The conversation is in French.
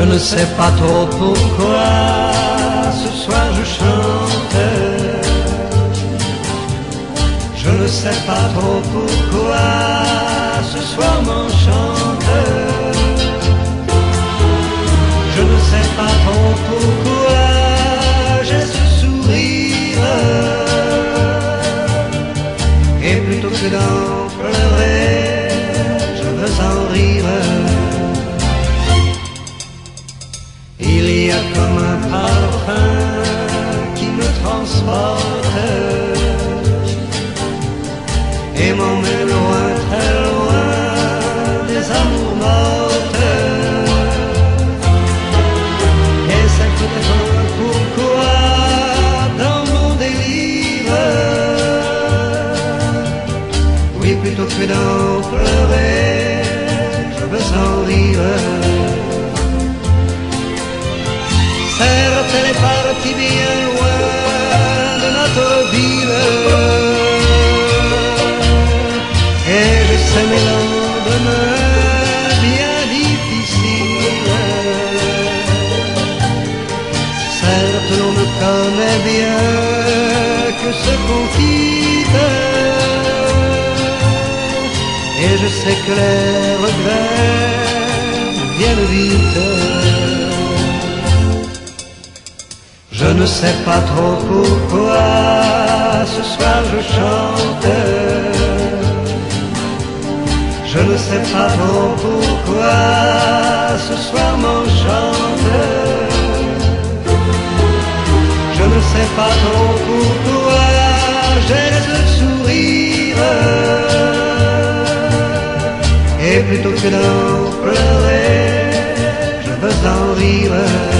ne sais pas trop pourquoi ce soir je chante. Je ne sais pas trop pourquoi ce soir m'enchante. Je ne sais pas trop pourquoi j'ai ce sourire. Et plutôt que d'en pleurer, je veux en rire. Il y a comme un parfum qui me transporte et m'emmène loin, très loin des amours mortes. Et c'est peut-être pourquoi dans mon délire, oui, plutôt que d'en pleurer, je veux en rire. Certes, elle est partie bien loin de notre ville, et je sais mes lendemains bien difficiles. Certes, l'on ne connaît bien que ce qu'on quitte, et je sais que les regrets viennent vite. Je ne sais pas trop pourquoi ce soir je chante. Je ne sais pas trop pourquoi ce soir m'enchante. Je ne sais pas trop pourquoi j'ai ce sourire. Et plutôt que d'en pleurer, je veux en rire.